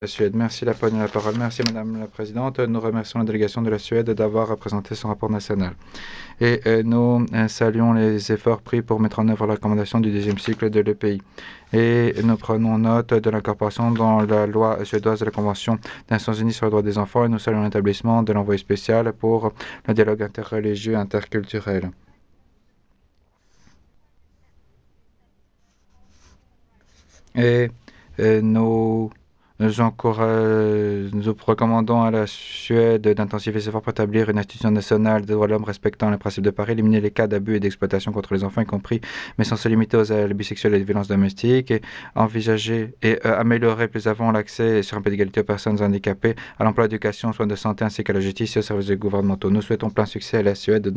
La Suède. Merci la parole. Merci Madame la Présidente. Nous remercions la délégation de la Suède d'avoir présenté son rapport national. Et nous saluons les efforts pris pour mettre en œuvre la recommandation du deuxième cycle de l'EPI. Et nous prenons note de l'incorporation dans la loi suédoise de la Convention des Nations Unies sur les droits des enfants et nous saluons l'établissement de l'envoyé spécial pour le dialogue interreligieux et interculturel. Et nous recommandons à la Suède d'intensifier ses efforts pour établir une institution nationale des droits de l'homme respectant les principes de Paris, éliminer les cas d'abus et d'exploitation contre les enfants, y compris, mais sans se limiter aux abus sexuels et aux violences domestiques, et envisager et améliorer plus avant l'accès sur un peu d'égalité aux personnes handicapées, à l'emploi, à l'éducation, aux soins de santé, ainsi qu'à la justice et aux services gouvernementaux. Nous souhaitons plein succès à la Suède